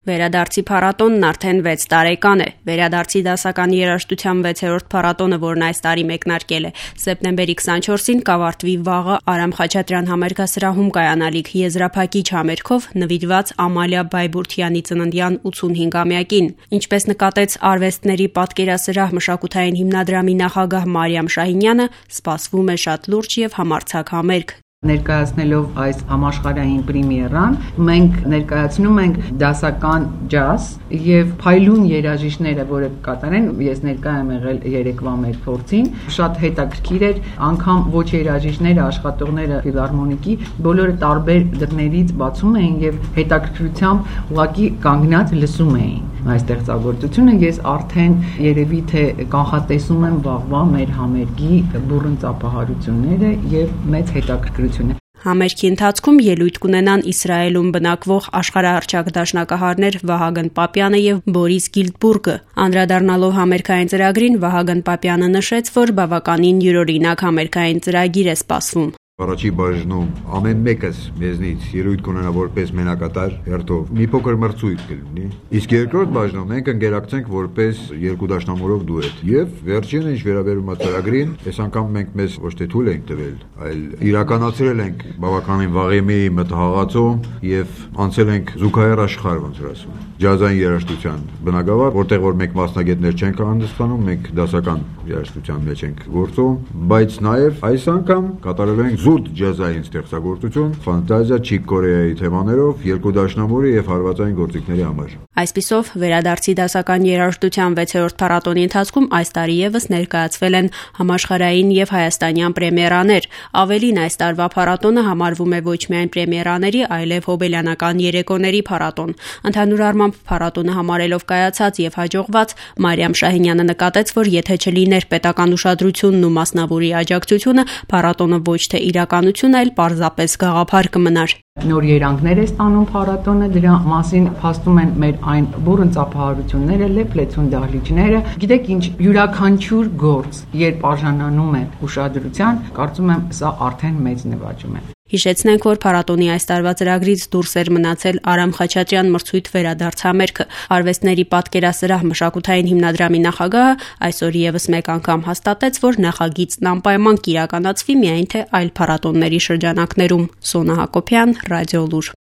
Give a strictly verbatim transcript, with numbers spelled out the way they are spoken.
Վերադարձի փառատոնն արդեն վեց տարեկան է։ Վերադարձի դասական երաժշտության վեցերորդ փառատոնը, որն այս տարի մեկնարկել է սեպտեմբերի քսանչորսին, կավարտվի վաղը Արամ Խաչատրյան համերգասրահում կայանալիք եզրափակիչ համերգով նվիրված Ամալիա Բայբուրդյանի ծննդյան ութսունհինգամյակին։ Ինչպես նկատեց Արվեստների պատկերասրահ մշակութային հիմնադրամի նախագահ Մարիամ Շահինյանը, սպասվում է շատ լուրջ եւ համարձակ համերգ։ Ներկայացնելով այս համաշխարհային պրեմիերան, մենք ներկայացնում ենք դասական ջազ եւ փայլուն երաժիշտները, որը կատարեն, ես ներկայ եմ եղել երեկվա մեր փորձին, շատ հետաքրքիր էր, անգամ ոչ երաժիշտները, աշխատողները ֆիլհարմոնիկի բոլորը տարբեր դռներից բացում էին եւ հետաքրքրությամբ ուղղակի կանգնած լսում էին այս ստեղծագործությունը։ Ես արդեն երևի թե կանխատեսում եմ վաղվա մեր համերգի բուռն ծափահարությունները եւ մեծ հետաքրքրություն։ Համերգի ընթացքում ելույթ կունենան Իսրայելում բնակվող աշխարհահռչակ դաշնակահարներ Վահագն Պապյանը եւ Բորիս Գիլդբուրգը։ Անդրադառնալով համերգային ծրագրին, Վահագն Պապյանը նշեց, որ բավականին յուրօրինակ համերգային ծրագիր է սպասվում։ Առաջի բաժնում ամեն մեկս մեզնից ելույթ կունենա որպես մենակատար հերթով մի փոքր մրցույթ կլինի, իսկ երկրորդ բաժնում մենք ընկերակցենք որպես երկու դաշնամուրով դուետ։ Եվ վերջինը, ինչ վերաբերում է ծրագրին, այս անգամ մենք մեզ ոչ թե թույլ ենք տվել, այլ իրականացրել ենք բավականին վաղեմի մտահղացում եւ անցել ենք զուգահեռ աշխարհ, ոնց որ ասում, ջազային երաժշտության բնագավառ, որտեղ որ մենք մասնագետներ չենք հանդիսանում, մենք դասական երաժշտության մեջ ենք գործում, բայց նաեւ այս անգամ կատարել ենք զուտ ջազային ստեղծագործություն, ֆանտազիա Չիկ Կորեայի թեմաներով, երկու դաշնամուրի եւ հարվածային գործիքների համար։ Այսպիսով, վերադարձի դասական երաժշտության վեցերորդ փառատոնի ընթացքում այս տարի եւս ներկայացվել են համաշխարհային եւ հայաստանյան պրեմիերաներ։ Ավելին, այս տարվա փառատոնը համարվում է ոչ միայն պրեմիերաների, այլև հոբելյանական երեկոների փառատոն։ Ընդհանուր առմամբ փառատոնը համարելով կայացած եւ հաջողված, Մարիամ Շահինյանը նկատեց, որ եթե չլիներ պետական ուշադրությունն ու մասնավորի աջակցությունը, փառատոնը ոչ թե իրականություն, այլ պարզապես գաղափար կմնար։ Նոր երանգներ է ստանում փառատոնը, դրա մասին փաստում են մեր այն բուռն ծափահարությունները, լեփլեցուն դահլիճները։ Գիտեք ինչ, յուրաքանչյուր գործ, երբ արժանանում է ուշադրության, կարծում եմ սա արդեն մեծ նվաճում է։ Հիշեցնենք, որ փառատոնի այս տարվա ծրագրից դուրս էր մնացել Արամ Խաչատրյան մրցույթ վերադարձ համերգը։ Արվեստների պատկերասրահ մշակութային հիմնադրամի նախագահը այսօր եւս մեկ անգամ հաստատեց, որ նախագիծն անպայման կիրականացվի, միայն թե այլ փառատոնների շրջանակներում։ Սոնա Հակոբյան, Ռադիոլուր։